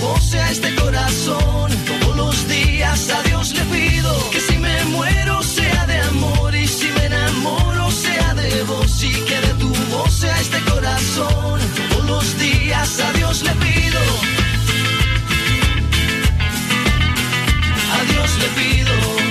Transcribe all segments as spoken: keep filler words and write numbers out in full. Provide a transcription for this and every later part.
voz sea este corazón. Todos los días a Dios le pido que si me muero sea de amor y si me enamoro sea de vos y que de tu voz sea este corazón. Todos los días a Dios le pido. A Dios le pido.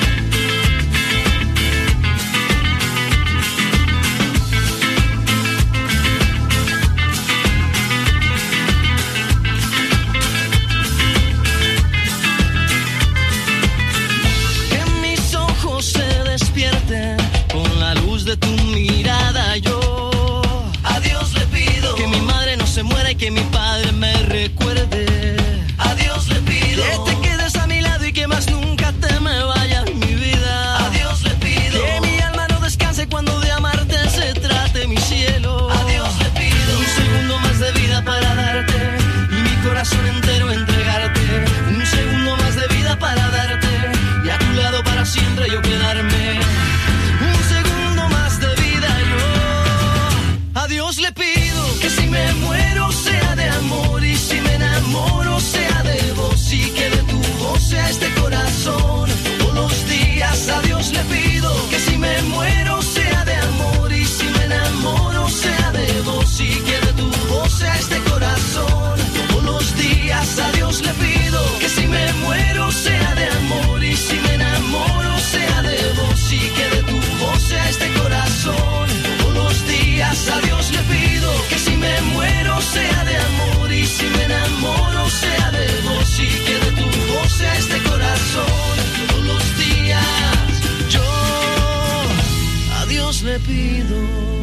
Con la luz de tu mirada yo a Dios le pido que mi madre no se muera y que mi padre me recuerde. A Dios le pido que te quedes a mi lado y que más nunca te me vayas mi vida. A Dios le pido que mi alma no descanse cuando de amarte se trate mi cielo. A Dios le pido un segundo más de vida para darte y mi corazón entero entregarte. Un segundo más de vida para darte y a tu lado para siempre yo quedarme. A Dios le pido que si me muero sea de amor y si me enamoro sea de vos y que de tu voz sea este corazón. Todos los días a Dios le pido que si me muero sea de amor y si me enamoro sea de vos y que de tu voz sea este corazón. Todos los días a Dios le pido que si me muero sea de amor y si me enamoro sea de vos y que de tu voz sea este corazón. Todos los días a Dios le pido que si me muero sea de amor y si me enamoro sea de vos y que de tu voz sea este corazón. Todos los días yo a Dios le pido.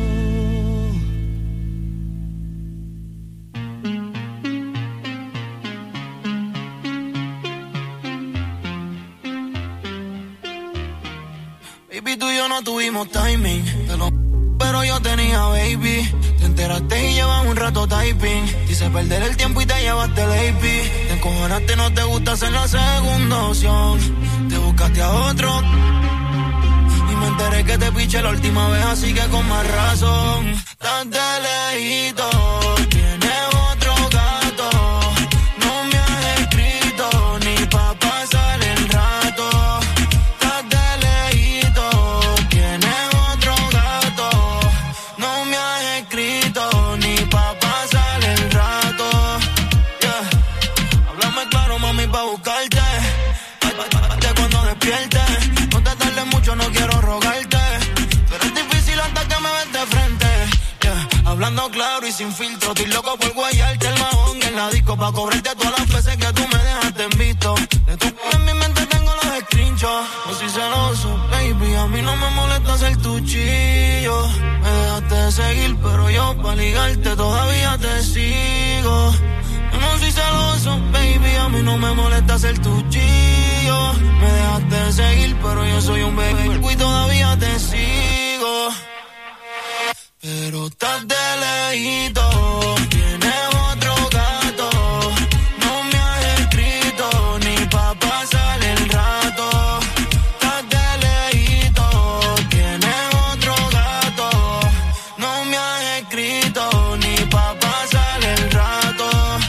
Baby, tú y yo no tuvimos timing, te lo pero yo tenía baby. Te enteraste y llevas un rato typing. Dice perder el tiempo y te llevaste el A P. Te encojonaste, no te gusta ser la segunda opción. Te buscaste a otro y me enteré que te piché la última vez, así que con más razón. Estás de lejito, tienes otro gato. No me has escrito ni pa' pasar el rato. Estás de lejito, tienes otro gato. No me has escrito ni pa' pasar el rato. Yeah. Háblame claro, mami, pa' buscarte. De cuando despiertes. No te tardes mucho, no quiero rogarte. Pero es difícil hasta que me ves de frente. Yeah. Hablando claro y sin filtro. Estoy loco por guayarte el mahón en la disco. Pa' cobrarte todas las veces que tú me dejaste en visto. De tu en mi mente tengo los screenshots. No soy celoso, baby, a mí no me molesta ser tu chillo. Me dejaste de seguir, pero yo pa' ligarte todavía te sigo. Yo no soy celoso, baby, a mí no me molesta ser tu chillo. Me dejaste de seguir, pero yo soy un baby y todavía te sigo. Pero estás de lejito, tienes otro gato. No me has escrito ni pa' pasar el rato. Estás de lejito, tienes otro gato. No me has escrito ni pa' pasar el rato.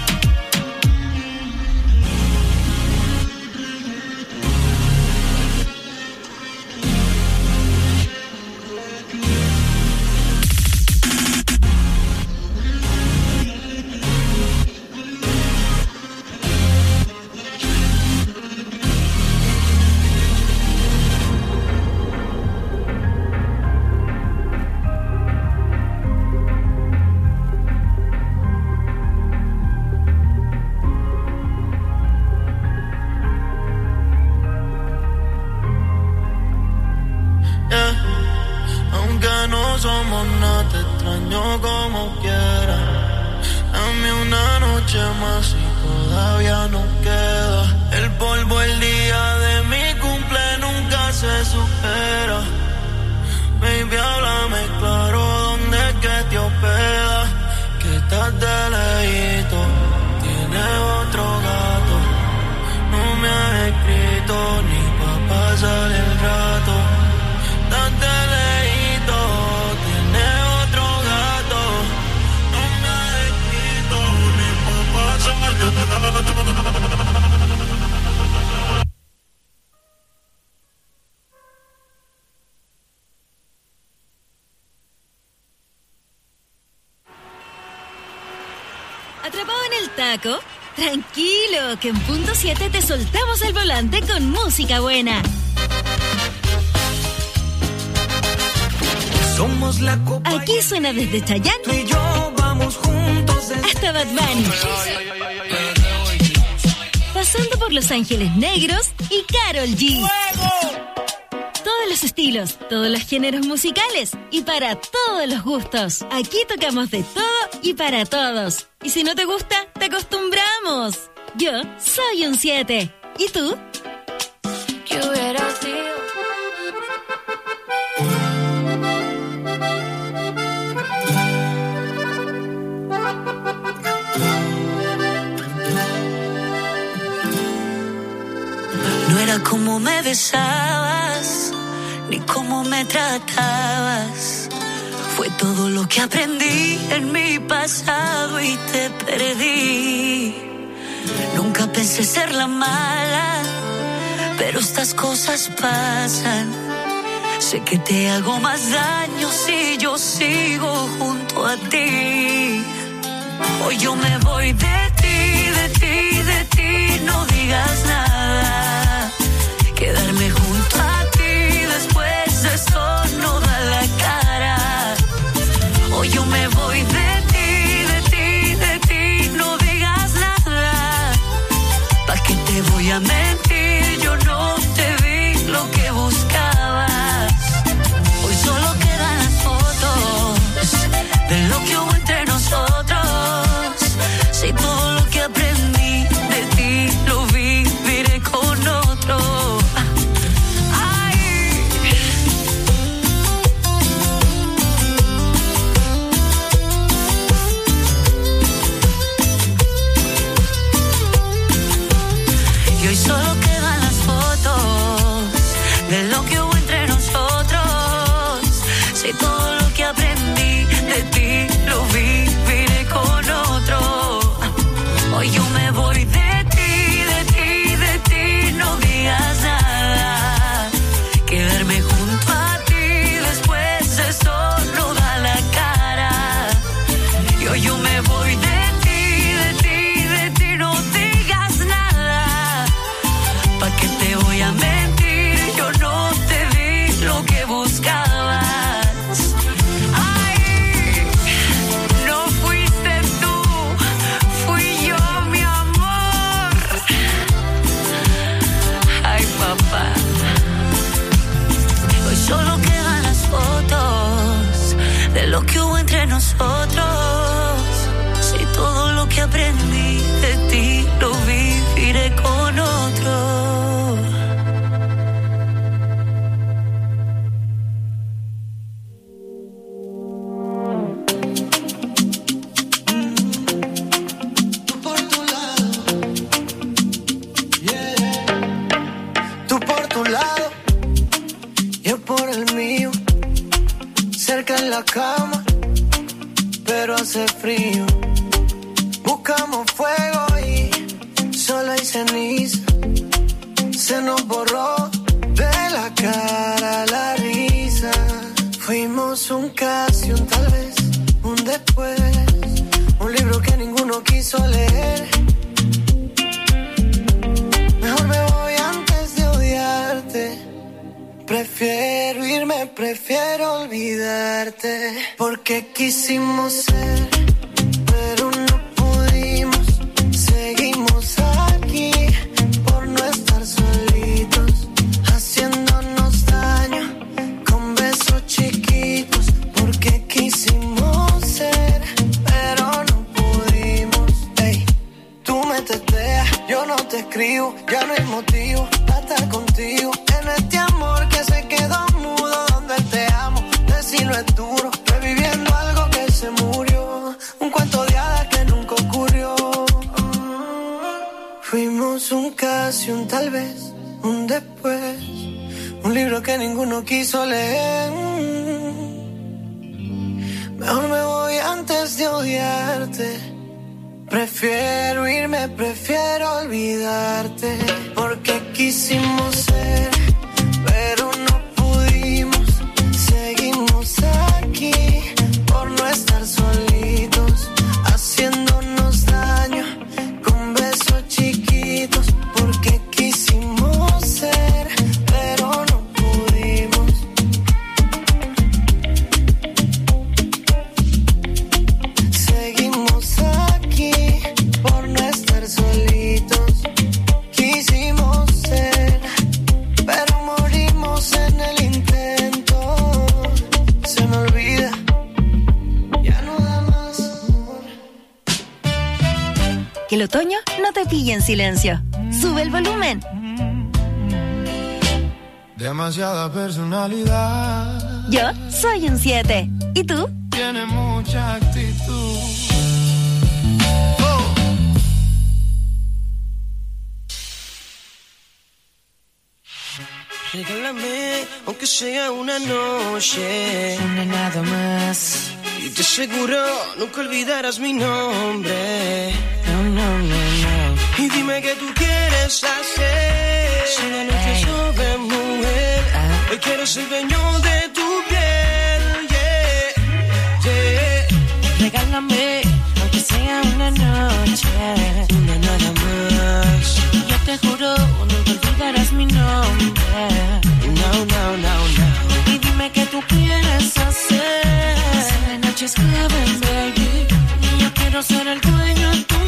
No somos nada, te extraño como quiera. Dame una noche más y todavía no queda. El polvo el día de mi cumple nunca se supera. Baby, háblame claro, ¿dónde es que te hospeda? Que estás de lejito, tienes otro gato. No me has escrito ni pa' pasar el rato. Estás de lejito, tienes otro gato. No me has escrito ni pa' pasar el rato. ¿Atrapado en el taco? Tranquilo, que en punto siete te soltamos el volante con música buena. Somos la copa. Aquí suena desde Chayanne Tú y yo vamos juntos desde... hasta Bad Bunny. Pasando por Los Ángeles Negros y Karol G. ¡Fuego! Todos los estilos, todos los géneros musicales y para todos los gustos. Aquí tocamos de todo y para todos. Y si no te gusta, te acostumbramos. Yo soy un siete. ¿Y tú? ¿Qué hubiera sido? No era como me besabas, ni cómo me tratabas. Fue todo lo que aprendí en mi pasado y te perdí. Nunca pensé ser la mala, pero estas cosas pasan. Sé que te hago más daño si yo sigo junto a ti. Hoy yo me voy de ti, de ti, de ti, no digas nada. Quedarme junto a ti después de eso no da la cara. Hoy yo me voy de ti, de ti, de ti, no digas nada. ¿Pa' qué te voy a mentir? Yo no te vi lo que buscabas. Hoy solo quedan las fotos de lo que hubo entre nosotros. Si todo lo que aprendí de ti lo viviré con otro. Solo quedan las fotos de lo que hubo entre nosotros. Si todo lo que aprendí de ti lo viviré con otro. Hoy yo me voy de ti, de ti, de ti, no digas nada. Quedarme junto a ti después de eso no da la cara. Y hoy yo me voy de ti, de ti, de ti, no digas nada. ¿Pa' qué te voy a mentir? Yo no te di lo que buscabas. Ay, no fuiste tú, fui yo, mi amor. Ay, papá. Hoy solo quedan las fotos de lo que hubo entre nosotros. Si todo lo que aprendí de ti lo viviré con otro. La cama, pero hace frío. Buscamos fuego y solo hay ceniza. Se nos borró de la cara la risa. Fuimos un casi, un tal vez, un después. Un libro que ninguno quiso leer. Mejor me voy antes de odiarte. Prefiero irme, prefiero olvidarte. Porque quisimos ser, pero no pudimos. Seguimos aquí por no estar solitos, haciéndonos daño con besos chiquitos. Porque quisimos ser, pero no pudimos. Ey, tú me testeas, yo no te escribo. Ya no hay motivo para estar contigo. En este amor que se quedó mudo, donde el te amo, decirlo es duro. Reviviendo algo que se murió, un cuento de hadas que nunca ocurrió. Fuimos un casi, un tal vez, un después. Un libro que ninguno quiso leer. Mejor me voy antes de odiarte. Prefiero irme, prefiero olvidarte, porque quisimos ser, pero no pudimos. Seguimos aquí por no estar solitos, haciéndonos daño con besos chiquitos, porque quisimos ser, pero no pudimos. Seguimos aquí por no estar solitos, quisimos ser, pero morimos en el intento. Se me olvida, ya no da más amor. Que el otoño no te pille en silencio. Sube el volumen. Demasiada personalidad. Yo soy un siete. ¿Y tú? Tiene mucha actitud. Regálame, aunque sea una noche, Una nada más. y te aseguro nunca olvidarás mi nombre. No, no, no, no. Y dime qué tú quieres hacer. Si la noche es joven, mujer, Ah. hoy quiero ser dueño de tu piel. Yeah, yeah. Regálame, aunque sea una noche. Una nada más. Yo te juro, nunca olvidarás mi nombre. No, no, no, no. Y dime qué tú quieres hacer. Si la noche es joven, baby, y yo quiero ser el dueño de tu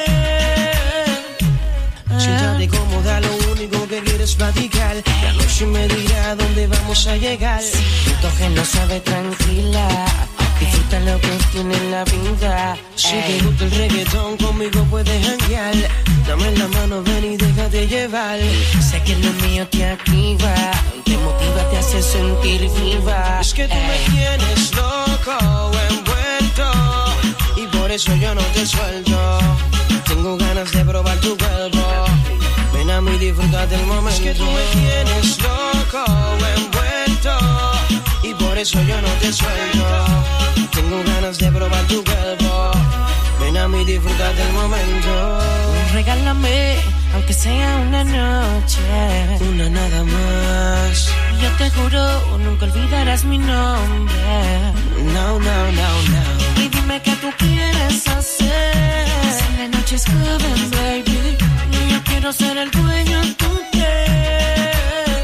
piel. Siéntate cómoda, lo único que quieres es platicar. La noche me dirá dónde vamos a llegar. Siento que no sabe tranquila. Disfruta lo que tiene en la vida. Si te gusta el reggaetón, conmigo puedes janguear. Dame la mano, ven y déjate llevar. Sé que lo mío te activa, te motiva, te hace sentir viva. Es que tú me tienes loco, envuelto, y por eso yo no te suelto. Tengo ganas de probar tu cuerpo. Ven a mí, disfruta del momento. Es que tú me tienes loco, envuelto, y por eso yo no te suelto. Tengo ganas de probar tu cuerpo. Ven a mí, disfruta del momento. Regálame, aunque sea una noche. Una nada más. Yo te juro, nunca olvidarás mi nombre. No, no, no, no. Y dime qué tú quieres hacer. Si la noche es joven, baby, y yo quiero ser el dueño de tu piel.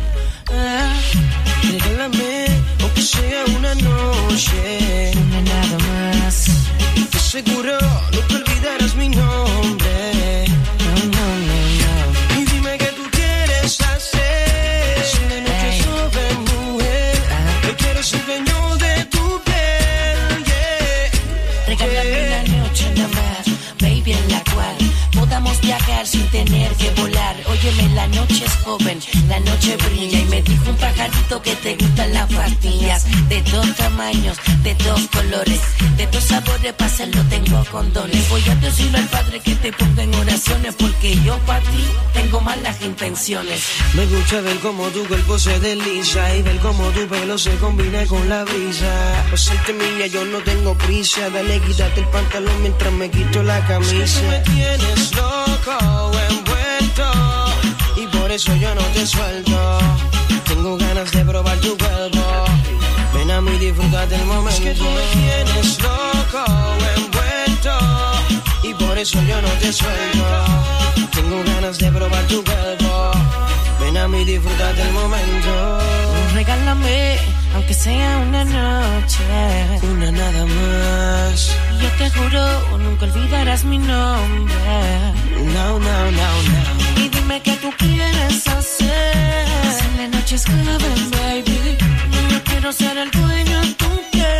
Ah. Regálame, aunque sea una noche. Una nada más. Y te aseguro, nunca olvidarás mi nombre. No, no, no, no. Y dime qué tú quieres hacer. Si la noche es joven, mujer, yo quiero ser dueño de tu piel. Yeah. Regálame una noche nada más, baby, en la cual podamos viajar sin tener que volar. Óyeme, la noche es joven, la noche brilla, y me dijo un pajarito que te gustan las pastillas de dos tamaños, de dos colores, de dos sabores. Para hacerlo tengo condones. Voy a decirle al Padre que te ponga en oraciones, porque yo para ti tengo malas intenciones. Me gusta ver cómo tu cuerpo se desliza y ver cómo tu pelo se combina con la brisa. Por serte mía yo no tengo prisa. Dale, quítate el pantalón mientras me quito la camisa. Es que tú me tienes loco, envuelto, y por eso yo no te suelto. Tengo ganas de probar tu cuerpo. Ven a mí, disfruta del momento. Es que tú me tienes loco, envuelto, y por eso yo no te suelto. Tengo ganas de probar tu cuerpo. Ven a mí, disfruta del momento. Regálame, aunque sea una noche. Una nada más. Yo te juro, nunca olvidarás mi nombre. No, no, no, no. Y dime qué tú quieres hacer. Si la noche es joven, baby, yo quiero ser el dueño de tu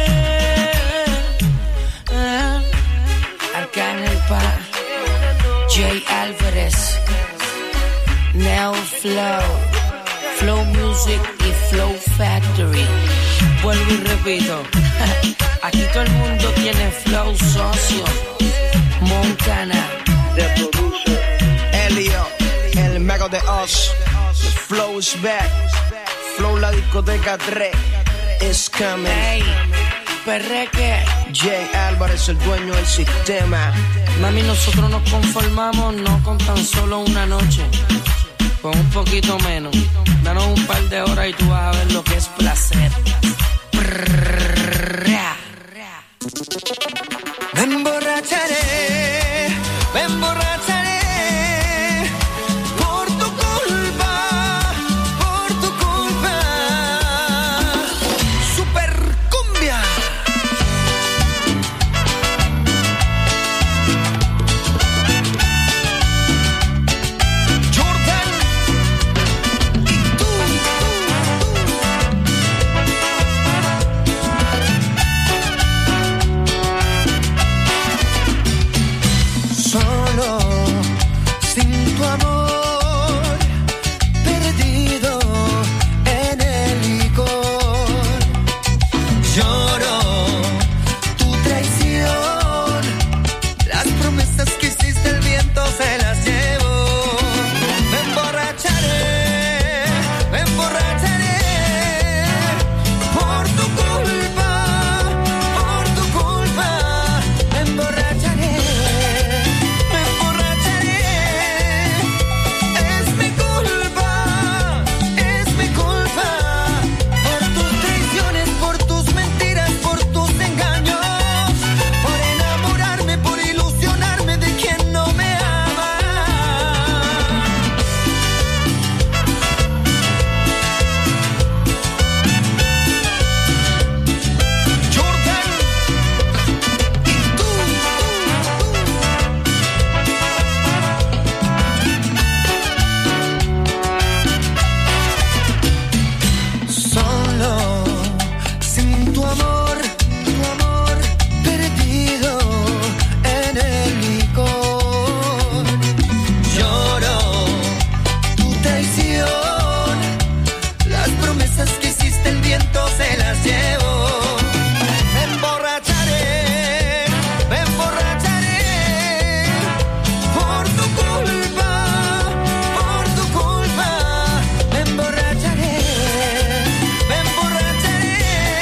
piel. Ah. Arcángel Pa, Jay Álvarez, Neo Flow, Flow Music y Flow Factory. Vuelvo y repito. Aquí todo el mundo tiene flow, socio. Montana, The producer Elio, el mago de Oz. The flow is back. Flow la discoteca tres is coming. hey, perreque. Jay Álvarez, el dueño del sistema. Mami, nosotros nos conformamos no con tan solo una noche, con un poquito menos. Danos un par de horas y tú vas a ver lo que es placer. Me emborracharé, me emborracharé por tu culpa, por tu culpa. Super cumbia. Jordan y tú. Solo sin tu amor, perdido en el licor. Lloro tu traición, las promesas que hiciste el viento se las llevo. Me emborracharé, me emborracharé por tu culpa, por tu culpa. Me emborracharé. Me emborracharé, es mi culpa, es mi culpa, por tus traiciones, por tus mentiras, por tus engaños, por enamorarme, por ilusionarme de quien no me ama. Jordan y tú. Solo sin tu amor, tu amor perdido en el licor. Lloro tu traición, las promesas que hiciste el viento se las llevo. Me emborracharé, me emborracharé por tu culpa, por tu culpa. Me emborracharé, me emborracharé,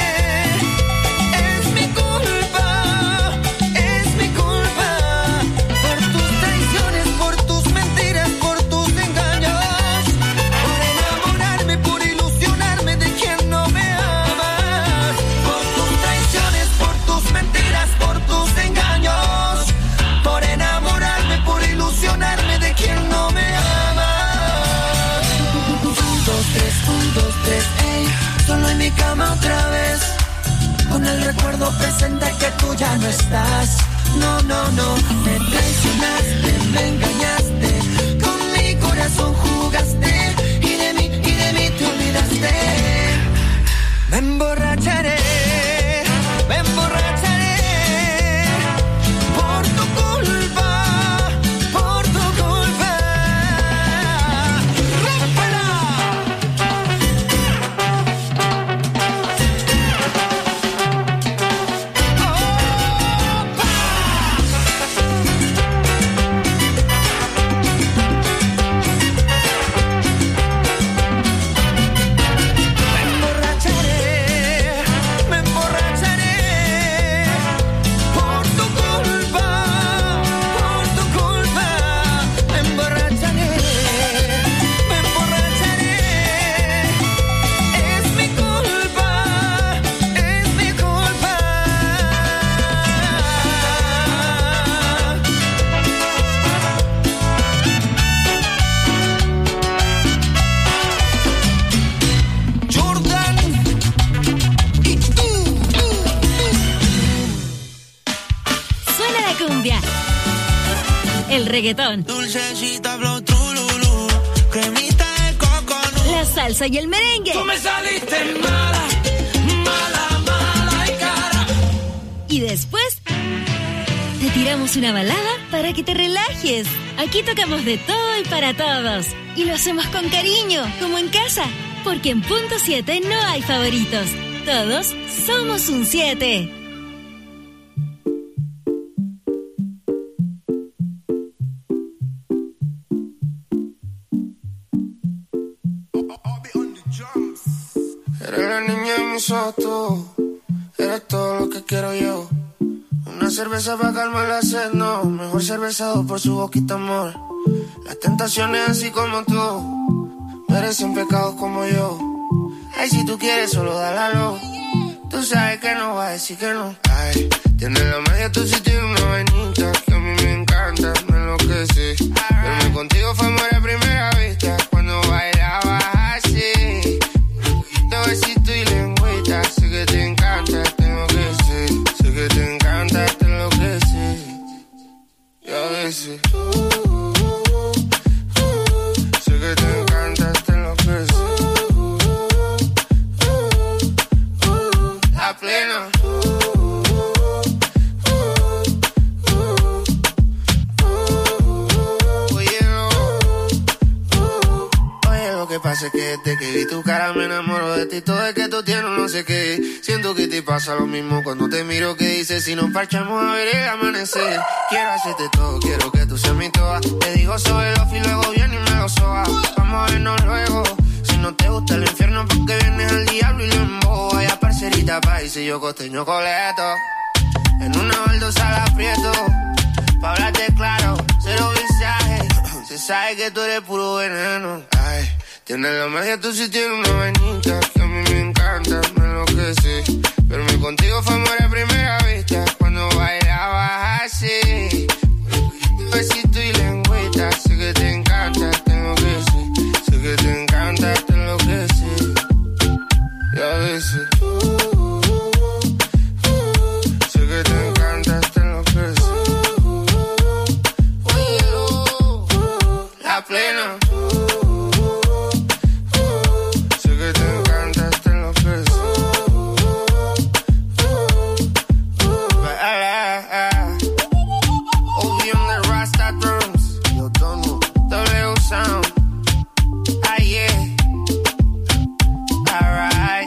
es mi culpa, es mi culpa, por tus traiciones, por tus mentiras, por tus engaños, por enamorarme, por ilusionarme de quien no me amas, por tus traiciones, por tus mentiras, por tus engaños, por enamorarme, por ilusionarme de quien no me amas. Un, dos, tres, un, dos, tres, ey, solo en mi cama otra vez, con el recuerdo presente que tú ya no estás. No, no, no, me traicionaste, me engañaste, con mi corazón jugaste, y de mí, y de mí te olvidaste. Me emborracharé, me emborracharé por tu culpa, por tu culpa. ¡Rómpela! el reggaetón, dulcecita, flow, trululú, cremita de coco, la salsa y el merengue. Tú me saliste mala, mala, mala y cara. Y después te tiramos una balada para que te relajes. Aquí tocamos de todo y para todos. Y lo hacemos con cariño, como en casa. Porque en Punto siete no hay favoritos. Todos somos un siete. Eres la niña en mis ojos, eres todo lo que quiero yo. Una cerveza para calmar la sed, no. Mejor cervezado por su boquita, amor. Las tentaciones así como tú merecen pecados como yo. Ay, si tú quieres solo dálalo. Tú sabes que no va a decir que no. Ay, tienes la magia, tú sí tienes una vainita que a mí me encanta, me enloquece. Verme contigo fue amor a primera vista. Cuando bailabas así, te besito y lengüita. Sé que te encanta, tengo que ser. Sé que te encanta, te enloquece. Y a veces sé que te encanta, te enloquece. La plena. Lo que pasa es que desde que vi tu cara me enamoro de ti. Todo es que tú tienes no sé qué. Siento que te pasa lo mismo cuando te miro. Que dices si nos parchamos a ver el amanecer. Quiero hacerte todo, quiero que tú seas mi toa. Te digo soy el off y luego viene y me lo soba. Vamos a vernos luego. Si no te gusta el infierno porque vienes al diablo y lo embobo. Vaya parcerita país y yo costeño coleto. En una baldosa la aprieto. Pa' hablarte claro, cero visaje. Se sabe que tú eres puro veneno. Ay, tienes la magia, tú sí tienes una vainita que a mí me encanta, me enloquece. Verme contigo fue amor a primera vista. Cuando bailabas así, besito y lengüita. Sé que te encanta, tengo que ser. Sé que te encanta, te enloquece. Y a veces sé que te encanta, te enloquece. La plena. Sé que te encanta, te enloquece. Obi on the Rasta drums. Yo tono, W sound. Ah yeah. Alright.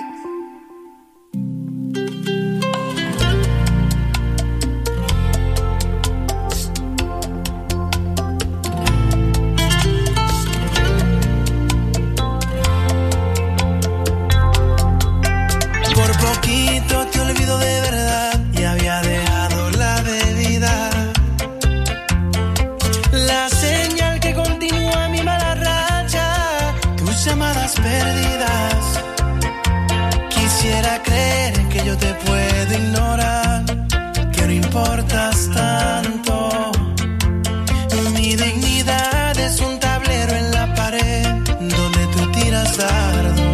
Poquito te olvido de verdad y había dejado la bebida. La señal que continúa mi mala racha, tus llamadas perdidas. Quisiera creer que yo te puedo ignorar, que no importas tanto. Mi dignidad es un tablero en la pared donde tú tiras dardos.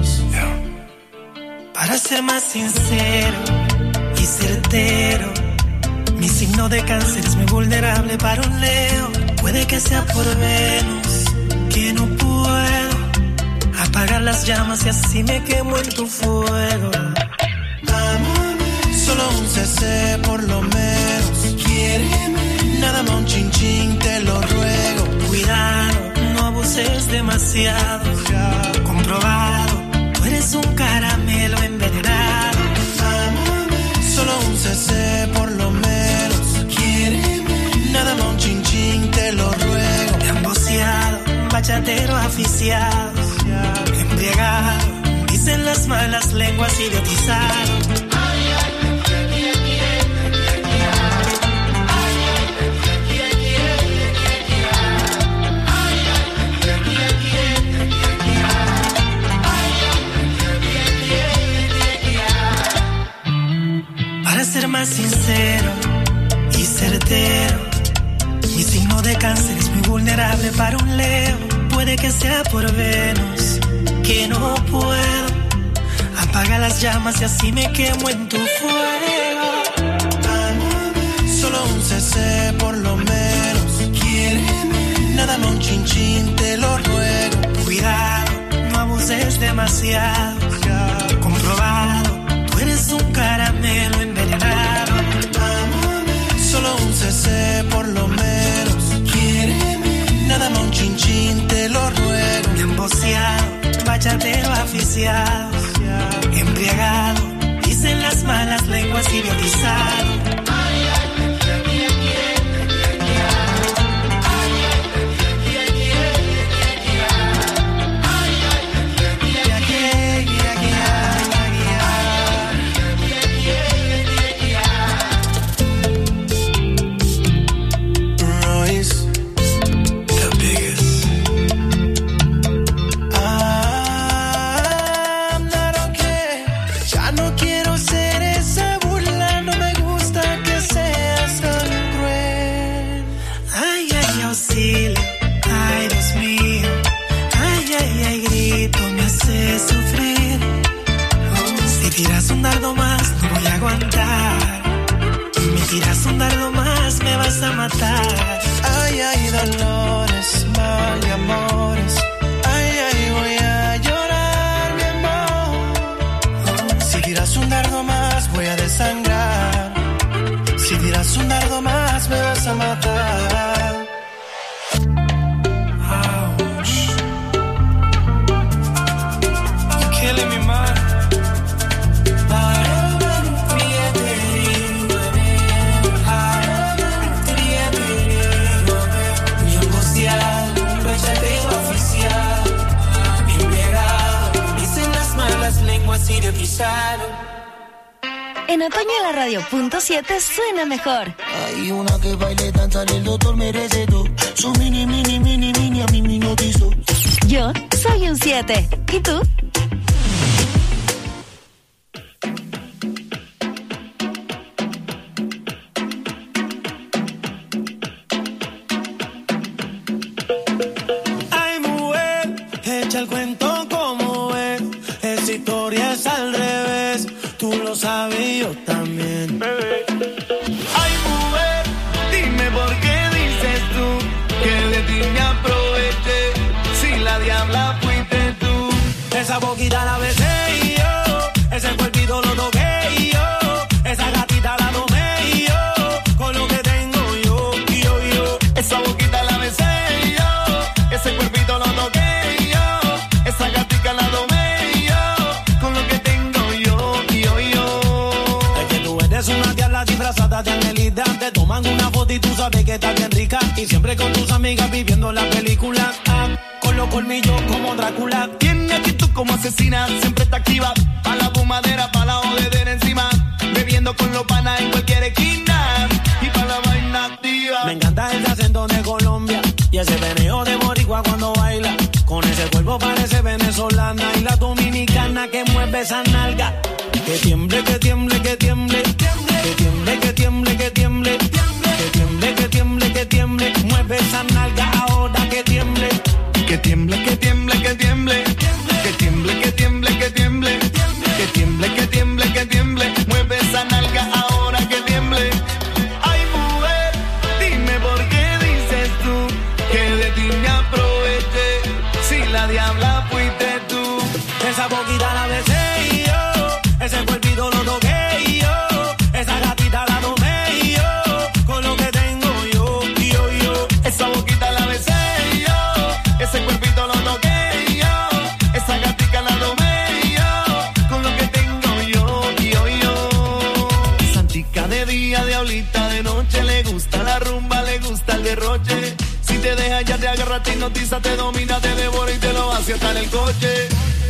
Para ser más sincero y certero, mi signo de cáncer es muy vulnerable para un Leo. Puede que sea por Venus, que no puedo apagar las llamas y así me quemo en tu fuego. Amame, solo un C C por lo menos. Quiéreme, nada más un chin chin, te lo ruego. Cuidado, no abuses demasiado. Comprobado, tú eres un caramelo envenenado. Amame, solo un C C por lo menos. Quiéreme, nada más un chin chin, te lo ruego. Emboceado, bachatero aficiado, embriagado, dicen las malas lenguas, idiotizado. Para ser más sincero y certero, mi signo de cáncer es muy vulnerable para un Leo. Puede que sea por Venus, que no puedo apagar las llamas y así me quemo en tu fuego. Amame, solo un C C por lo menos. Quiéreme, nada más un chin chin, te lo ruego. Cuidado, no abuses demasiado. Comprobado, tú eres un caramelo envenenado. Amame, solo un C C por lo menos. Quiéreme, nada más un chin chin, te lo ruego. Emboceado, bachatero aficiado, embriagado, dicen las malas lenguas, idiotizado. matar. Ay, ay, dolores, mal de amores. Ay, ay, voy a llorar, mi amor. Si tiras un dardo más, voy a desangrar. Si tiras un dardo más, me vas a matar. Ouch. You're killing me, man. En otoño la radio punto siete suena mejor. Hay una que baile danza, el doctor merece todo. Su mini, mini, mini, mini, a mí me hipnotizó. Yo soy un siete. ¿Y tú? Ay, mujer, echa el cuento como es. Esa historia es al revés. Tú lo sabes y yo también. Ay, mujer, dime por qué dices tú que de ti me aproveché. Si la diabla fuiste tú. Esa boquita la besé y yo. Ese cuerpito lo toqué y yo. Esa gatita la tomé y yo. Con lo que tengo yo, yo, yo. Esa boquita la besé y yo. Ese cuerpito lo toqué y yo. Esa gatita la tomé y yo. Con lo que tengo yo, yo, yo. Es que tú eres una diabla disfrazada de angelita. Te toman una foto y tú sabes que estás bien rica. Y siempre con tus amigas viviendo la película. Ah, con los colmillos como Drácula. Tiene actitud como asesina, siempre está activa. Pa' la fumadera, pa' la jodedera encima. Bebiendo con los panas en cualquier esquina. Y pa' la vaina activa. Me encanta el acento de Colombia y ese veneo de boricua cuando baila. Con ese cuerpo parece venezolana y la dominicana que mueve esa nalga. Que tiemble, que tiemble, que tiemble. Que tiemble, que tiemble, que tiemble. Que tiemble, que tiemble, que tiemble. Mueve esa nalga ahora que tiemble. Que tiemble, que tiemble, que tiemble. Que tiemble, que tiemble, que tiemble. Que tiemble, que tiemble, que tiemble. Mueve esa nalga ahora que tiemble. Ay, mujer, dime por qué dices tú que de ti me aproveché. Si la diabla fuiste tú. Esa boquita la besé y yo. Ese cuerpito lo toqué y yo. Esa gatita la tomé y yo. Con lo que tengo yo, yo, yo. Esa boquita la besé y yo. Ese cuerpito lo toqué y yo. Esa gatita la tomé y yo. Con lo que tengo yo, yo, yo. Santica de día, diablita de noche. Le gusta la rumba, le gusta el derroche. Si te deja ya te agarra, te hipnotiza, te domina, te devora y te lo hace hasta en el coche.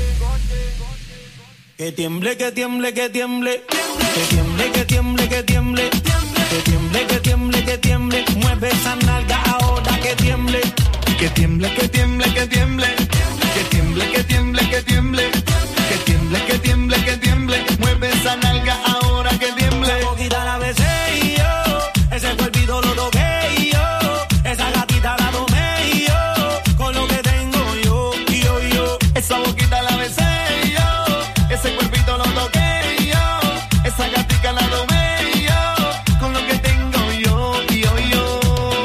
Que tiemble, que tiemble, que tiemble. Que tiemble, que tiemble, que tiemble. Que tiemble, que tiemble, que tiemble. Mueve esa nalga ahora que tiemble. Que tiemble, que tiemble, que tiemble. Que tiemble, que tiemble, que tiemble. Que tiemble, que tiemble, que tiemble. Mueve esa nalga ahora que tiemble. La boquita la besé y yo. Ese cuerpito lo toqué y yo. Esa gatita la tomé y yo. Con lo que tengo yo, yo, yo. Esa boquita la besé y yo. Ese cuerpito lo toqué y yo. Esa gatita la tomé y yo. Con lo que tengo yo, yo, yo.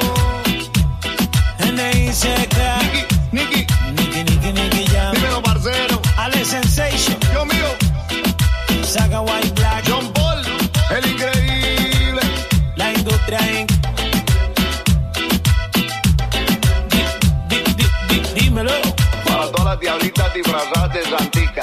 N I C K. Nicky, Nicky, Nicky. Nicky, Nicky Jam. Dímelo, parcero. Ale Sensation. Yo mío. Saga White Black. John Paul. El increíble. La industria inc. Di, di, di, di, dímelo. Para todas las diablitas disfrazadas de Santica.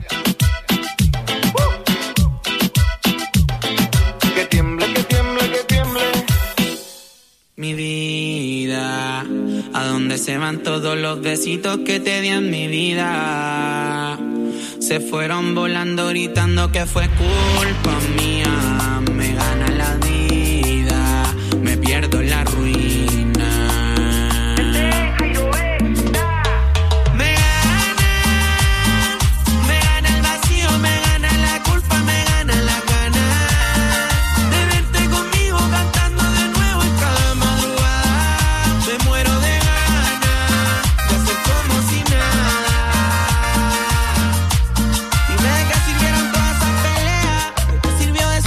Que tiemble, que tiemble, que tiemble. Mi vida, ¿a dónde se van todos los besitos que te di en mi vida? Se fueron volando gritando que fue culpa mía. Me gana la vida, me pierdo en la ruina. Me gana, me gana el vacío, me gana la culpa, me gana la gana de verte conmigo cantando de nuevo en cada madrugada. Me muero de ganas de hacer como si nada. Dime de qué sirvieron todas esas peleas, de qué sirvió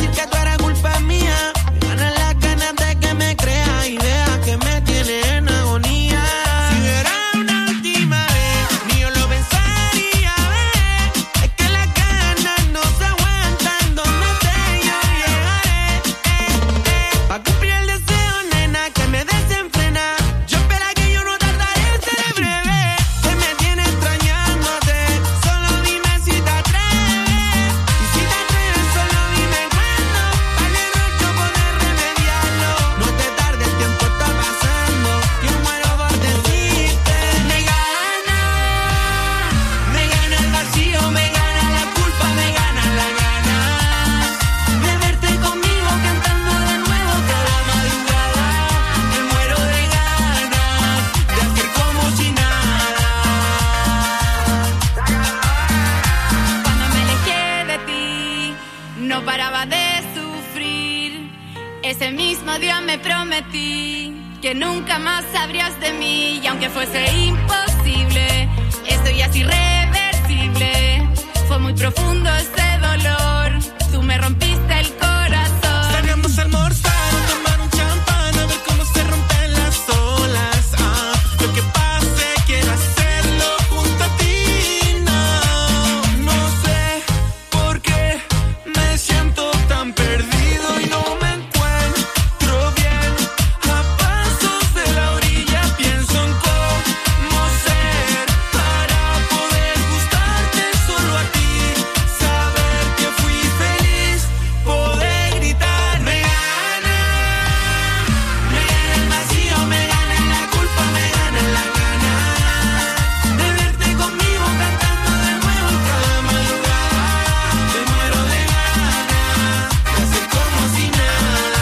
mismo día me prometí que nunca más sabrías de mí. Y aunque fuese imposible, esto ya es irreversible. Fue muy profundo este dolor, tú me rompiste el corazón. Salgamos a almorzar o tomar un champán, a ver cómo se rompen las olas. Ah, lo que pase, quiero hacerlo junto a ti. No, no sé por qué me siento tan perdido y no me encuentro bien. A pasos de la orilla pienso en cómo ser para poder gustarte solo a ti. Saber que fui feliz, poder gritar. Me gana, me gana el vacío, me gana la culpa, me gana la gana de verte conmigo cantando de nuevo en cada madrugada. Me muero de ganas de hacer como si nada.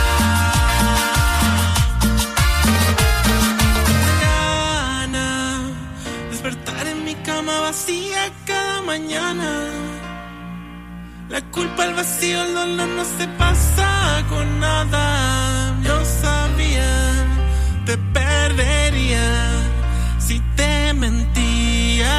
Gana despertar en mi cama vacía cada mañana. La culpa, el vacío, el dolor no se pasa con nada. Yo sabía, te perdería si te mentía.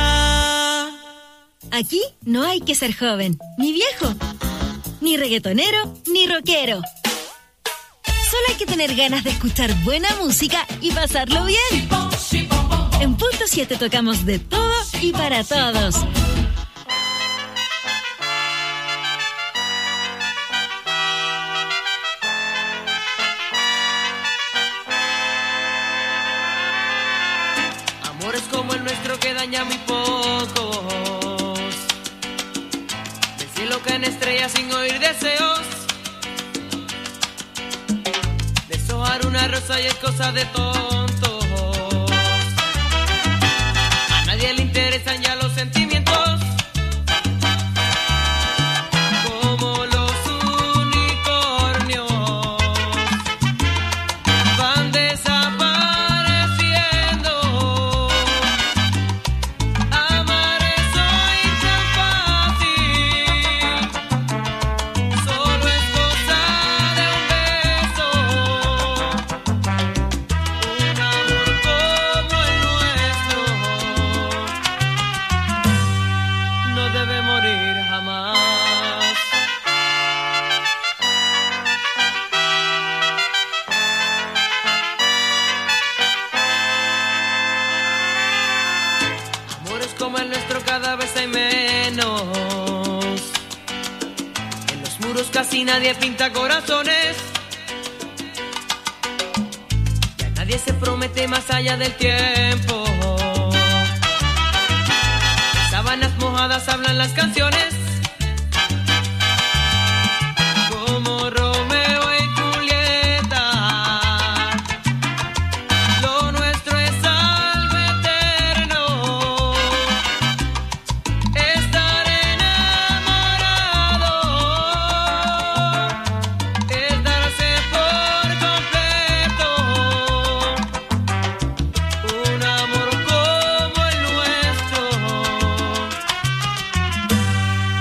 Aquí no hay que ser joven, ni viejo, ni reggaetonero, ni rockero. Solo hay que tener ganas de escuchar buena música y pasarlo bien. En Punto siete tocamos de todo y para todos. Amores como el nuestro que daña muy pocos. Del cielo caen estrellas sin oír deseos. Deshojar una rosa y es cosa de tontos. A nadie le interesan ya los sentimientos. Como los unicornios van desapareciendo. Amar es hoy tan fácil. Solo es cosa de un beso. Un amor como el nuestro no debe morir jamás. Amores como el nuestro cada vez hay menos. En los muros casi nadie pinta corazones. Ya nadie se promete más allá del tiempo. En sábanas mojadas hablan las canciones. Como Romeo y Julieta. Lo nuestro es algo eterno. Estar enamorado es darse por completo. Un amor como el nuestro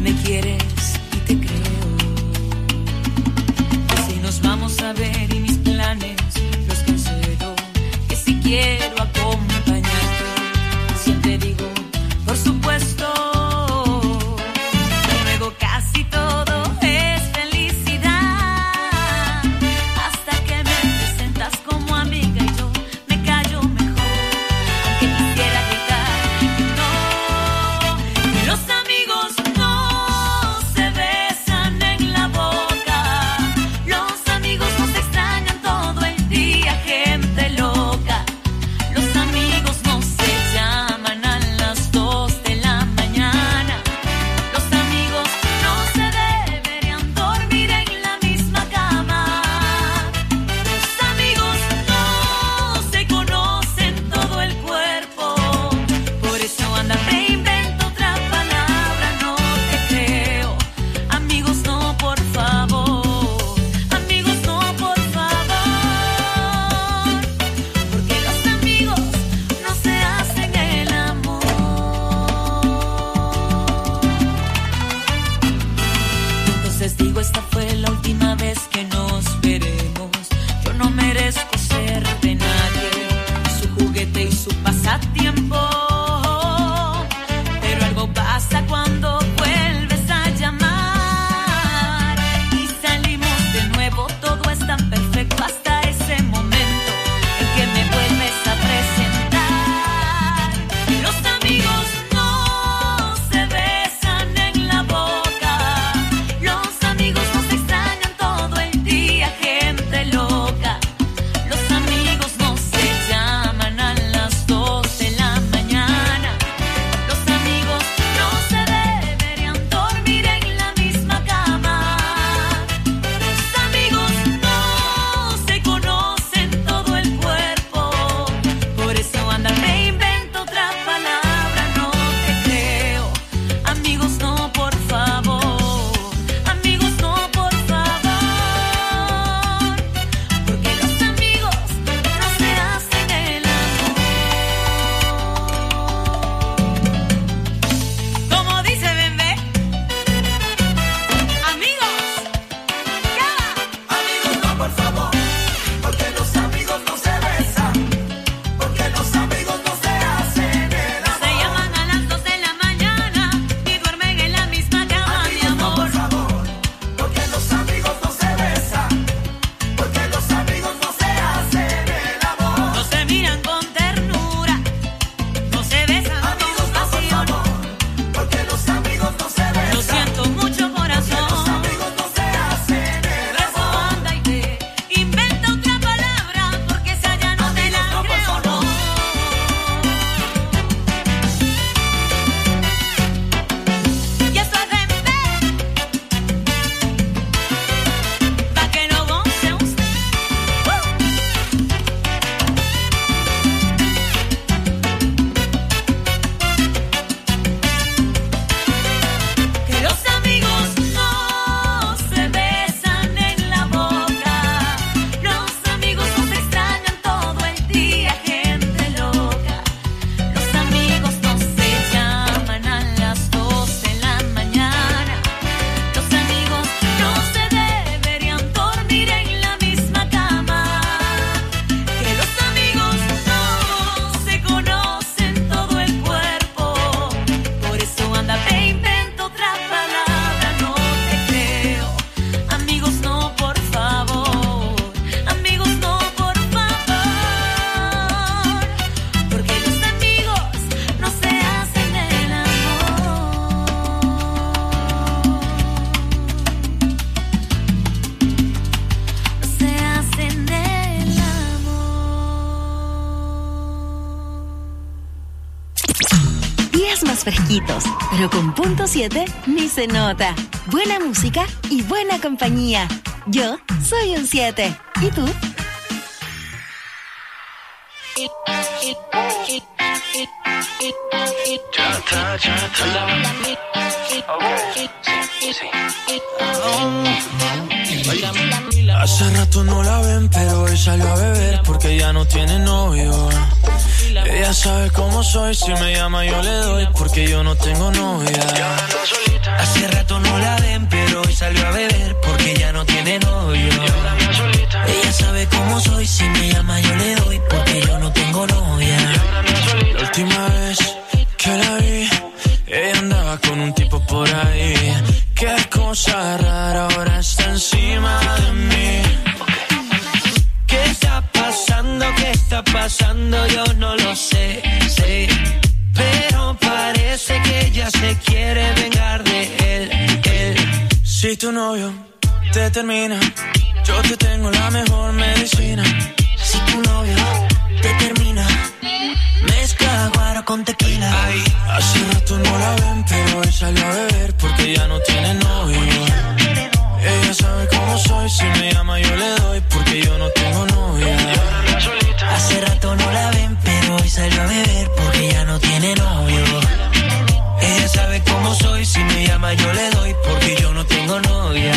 me quieres y te creo. Que si nos vamos a ver y mis planes los cancelo, que si quiero acompañarte, siempre digo, por supuesto. Luego casi todo es felicidad, hasta que me presentas como amiga y yo me callo mejor, aunque quisiera gritar no. Los amigos no se besan en la boca, los amigos no se extrañan todo el día, gente loca. Los amigos no se llaman a las dos de la mañana, los amigos no se deberían dormir en la misma cama, los amigos no se conocen todo el cuerpo, por eso anda reinvento otra palabra, no te creo. Amigos no, por favor, amigos no, por favor, porque los amigos no se hacen el amor. Entonces digo, esta fue la última vez que nos veremos. Yo no merezco ser de nadie, su juguete y su pasatiempo, pero algo pasa cuando vuelves a llamar y salimos de nuevo. Todo es tan perfecto hasta ese momento en que me vuelves a presentar. Los amigos no se besan en la boca, los amigos no se extrañan todo el día, gente loca. Los amigos no se llaman a las dos de la mañana, los amigos no se deberían dormir en la misma cama, los amigos no se conocen todo el cuerpo, por eso anda reinvento otra palabra, no te creo. Amigos no, por favor, amigos no, por favor, porque los amigos no se hacen el amor. Como dice Bembé, amigos, ya. Amigos no, por favor, porque los amigos no se besan, porque los amigos no se hacen el amor. Se llaman a las dos de la mañana y duermen en la misma cama, mi Amigos no, amor. por favor, porque los amigos no se besan, porque los amigos no se hacen el amor. No se miran con ternura, no se besan con Amigos no, por pasión. favor, porque los amigos no se Lo besan, siento mucho, los corazón. amigos no se hacen el Eso amor. anda y ve, inventa otra palabra, porque esa ya no te la Amigos no, por creo, favor. no. Y eso es Bembé, pa' que lo goce usted. Que los amigos no se besan en la boca, los amigos no se extrañan todo el día, gente loca. Los amigos no se llaman a las dos de la mañana, los amigos no se deberían dormir en la misma cama, que los amigos no se conocen todo el cuerpo, por eso anda te invento otra palabra, no te creo. Amigos no, por favor, amigos no, por favor, porque los amigos no se hacen el amor. No se hacen el amor. Días más fresquitos, pero con punto siete ni se nota. Buena música y buena compañía. Yo soy un siete. ¿Y tú? Hace rato no la ven, pero él salió a beber porque ya no tiene novio. Ella Ella sabe cómo soy, si me llama yo le doy, porque yo no tengo novia. Hace rato no la ven, pero hoy salió a beber, porque ya no tiene novio. Ella sabe cómo soy, si me llama yo le doy, porque yo no tengo novia. La última vez que la vi, ella andaba con un tipo por ahí. Qué cosa rara, ahora está encima de mí. ¿Qué está pasando? ¿Qué está pasando? Yo no lo sé, sé. Pero parece que ella se quiere vengar de él, él. Si tu novio te termina, yo te tengo la mejor medicina. Si tu novio te termina, mezcla guaro con tequila. Ay, hace rato no la ven, pero hoy salió a beber, porque ya no tiene novio. Ella sabe cómo soy, si me llama yo le doy, porque yo no tengo novia. Hace rato no la ven, pero hoy salió a beber, porque ya no tiene novio. Ella sabe cómo soy, si me llama yo le doy, porque yo no tengo novia.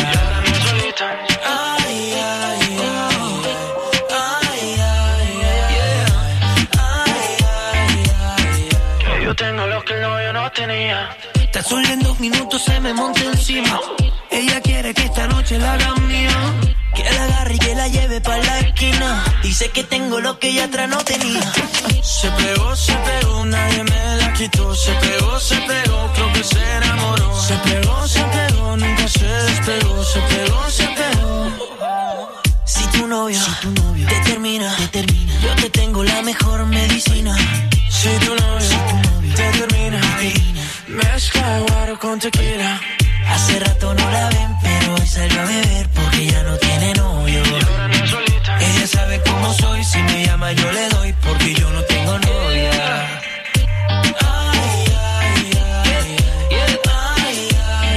Ay, ay, ay, ay, ay, ay, ay, ay. Yo tengo lo que el novio no tenía. Tan solo en dos minutos se me monta encima. Ella quiere que esta noche la haga mía, que la agarre y que la lleve pa' la esquina. Dice que tengo lo que ella atrás no tenía. Se pegó, se pegó, nadie me la quitó. Se pegó, se pegó, creo que se enamoró. Se pegó, se pegó, nunca se despegó. Se pegó, se pegó. Si tu novio, si tu novio te termina, te termina, yo te tengo la mejor medicina. Si tu novio, si tu novio te termina, mezcla guaro con tequila. Hace rato no la ven, pero hoy salió a beber, porque ya no tiene novio. Ella sabe cómo soy, si me llama yo le doy, porque yo no tengo novia. Ay, ay, ay, ay, ay, ay,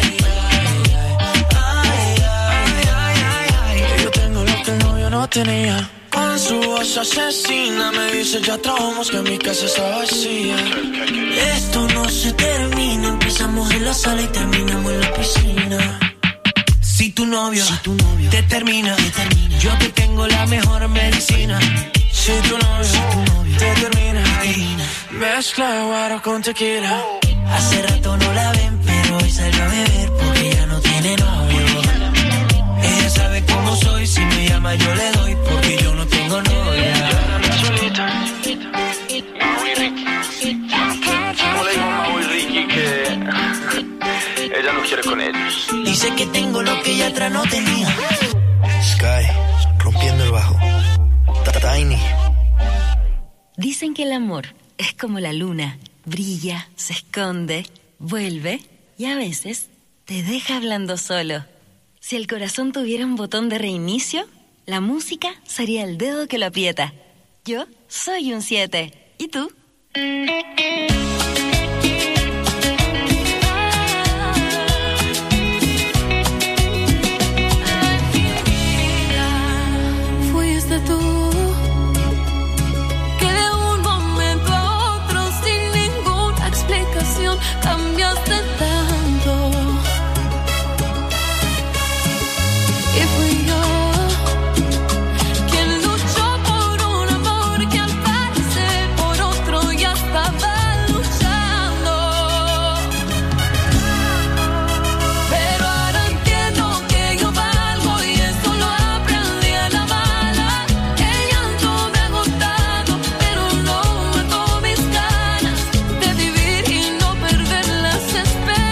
ay, ay, ay. Yo tengo lo que el novio no tenía. Con su voz asesina me dice ya trabajamos, que mi casa está vacía. Esto no se termina, empezamos en la sala y terminamos en la piscina. Si tu novio, si tu novio te termina, te termina, yo te tengo la mejor medicina. Si tu novio, si tu novio te termina, termina, mezcla guaro con tequila. Hace rato no la ven, pero hoy salió a beber, porque ya no tiene novio. Ella sabe cómo soy, si me llama yo le doy, porque yo no tengo novia. Mau y Ricky. ¿Cómo le digo a Mau y Ricky que ella no quiere con ellos? Dice que tengo lo que ella atrás no tenía. Sky, rompiendo el bajo. Tiny. Dicen que el amor es como la luna, brilla, se esconde, vuelve y a veces te deja hablando solo. Si el corazón tuviera un botón de reinicio, la música sería el dedo que lo aprieta. Yo soy un siete. ¿Y tú? Fuiste tú que de un momento a otro, sin ninguna explicación, cambiaste tanto. Y fui yo quien luchó por un amor que al parecer por otro ya estaba luchando. Pero ahora entiendo que yo valgo y esto lo aprendí a la mala. El llanto me ha agotado, pero no mato mis ganas de vivir y no perder las esperanzas.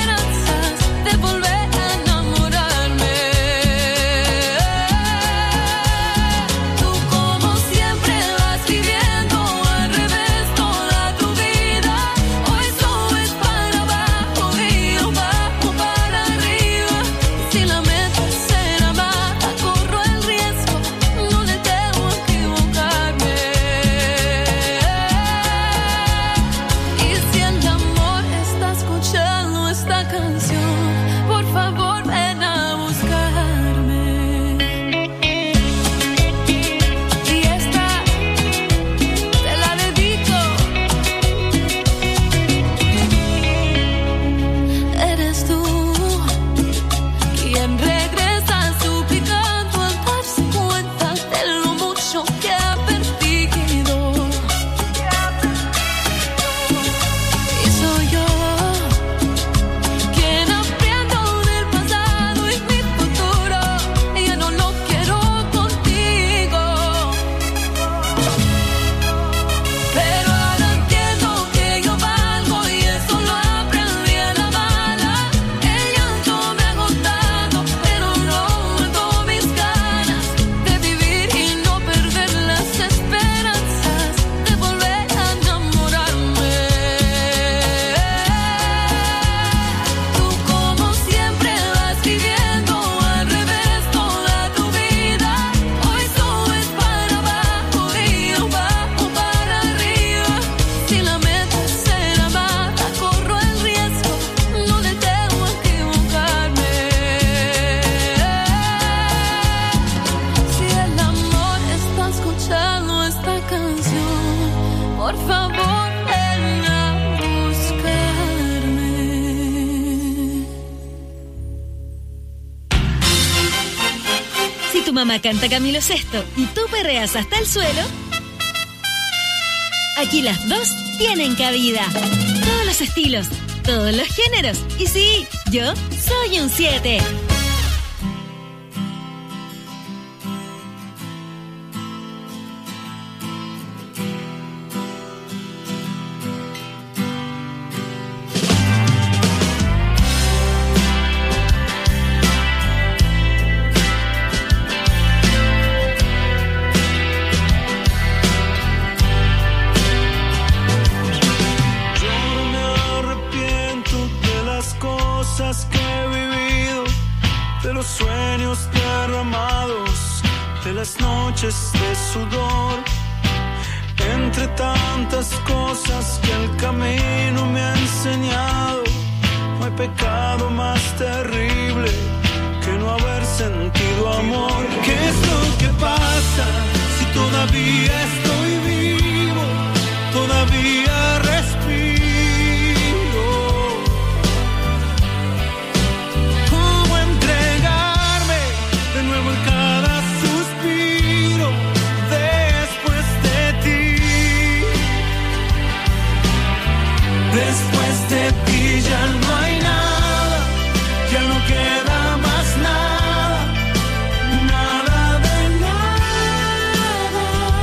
por favor, ven a buscarme. Si tu mamá canta Camilo Sesto y tú perreas hasta el suelo, aquí las dos tienen cabida. Todos los estilos, todos los géneros. Y sí, yo soy un siete. De sudor, entre tantas cosas que el camino me ha enseñado, no hay pecado más terrible que no haber sentido amor. ¿Qué es lo que pasa si todavía estoy vivo, todavía respiro? ¿Cómo entregarme de nuevo en cada suspiro después de ti? Después de ti ya no hay nada, ya no queda más nada, nada de nada.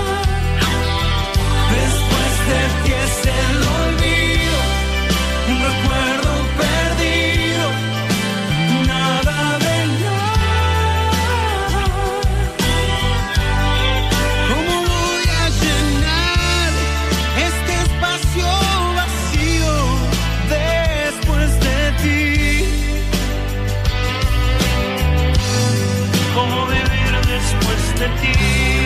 Después de ti es el olvido, un recuerdo perdido, nada de nada. ¿Cómo voy a llenar este espacio vacío después de ti? ¿Cómo vivir después de ti?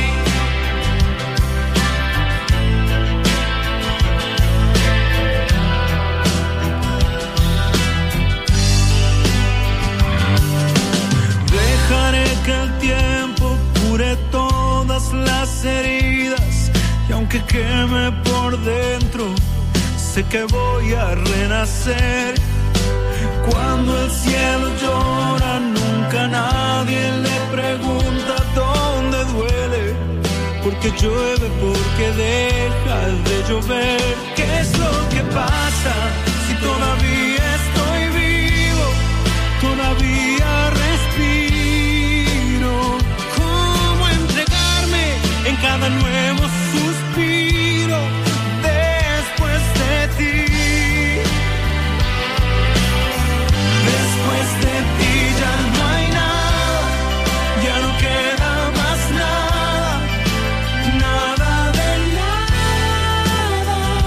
Dejaré que el tiempo cure todas las heridas, y aunque queme por dentro, sé que voy a renacer. Cuando el cielo llora, nunca nadie le pregunta dónde duele, porque llueve, porque deja de llover. ¿Qué es lo que pasa si todavía estoy vivo, todavía respiro? ¿Cómo entregarme en cada nuevo suspiro después de ti? Después de ti ya no hay nada, ya no queda más nada, nada de nada.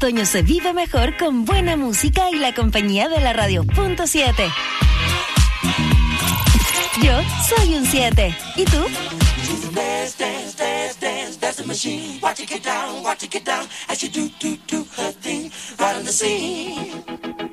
otoño se vive mejor con buena música y la compañía de la radio punto siete. Yo soy un siete. ¿Y tú? Dance, dance, dance, dance, that's the machine. Watch it get down, watch it get down, as she do, do, do her thing, right on the scene.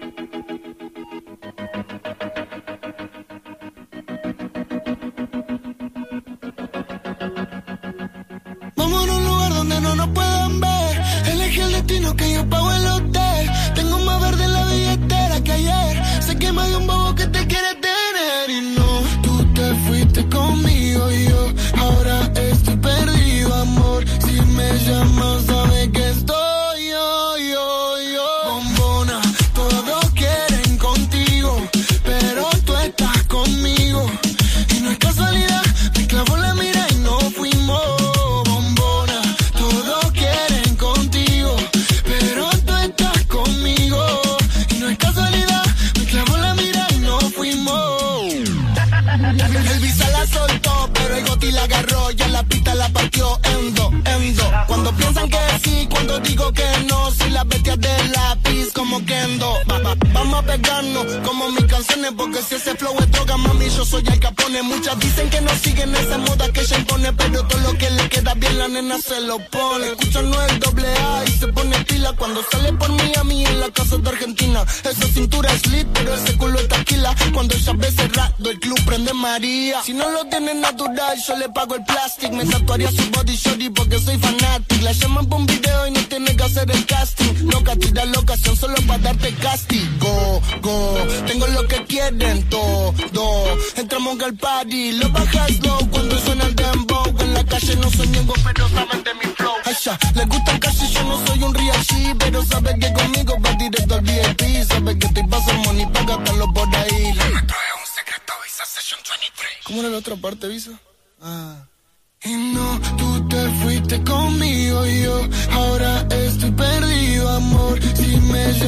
Vamos a un lugar donde no nos puedan ver. Elegí el destino que yo pago el hotel. Tengo más verde en la billetera que ayer. Sé que más de un bobo que te quiere tener. Y no, tú te fuiste conmigo y yo ahora estoy perdido, amor. Si me llamas, sabes que estoy yo, yo, yo. Bombona, todos quieren contigo, pero tú estás conmigo. Y no es casualidad, me clavó la mira y no fuimos. Bombona, todos quieren contigo, pero tú estás conmigo. Y no es casualidad, me clavó la mira y no fuimos. El visa la soltó, pero el goti la agarró. Ya la pista la partió en dos, en dos. Cuando piensan que sí, cuando digo que no. Soy la bestia del lápiz como Kendo. Va, va, vamos a pegarnos como mis canciones, porque si ese flow es droga, mami, yo soy el Capone. Muchas dicen que no siguen esa moda que ella impone, pero todo lo que le queda bien la nena se lo pone. Escuchan no el doble A y se pone pila cuando sale por Miami en la casa de Argentina. Esa cintura es lit, pero ese culo es taquila. Cuando ella ve cerrado el club prende María. Si no lo tiene natural, yo le pago el plástico. Me tatuaría su body shorty porque soy fanático. La llaman por un video y no tiene que hacer el casting. Loca, tira la ocasión solo para darte castigo. Go, tengo lo que quieren todo. Entramos al party, lo bajas slow cuando suena el dembow. En la calle no soy ñengo, pero saben de mi flow. Ay, ya, les gusta el cash y yo no soy un real G, pero saben que conmigo va directo al V I P. Saben que estoy pasando money para gastarlo por ahí. La nuestro es un secreto, Visa Session veintitrés. ¿Cómo era la otra parte, Visa? Ah. Y no, tú te fuiste conmigo y yo ahora estoy perdido, amor. Si me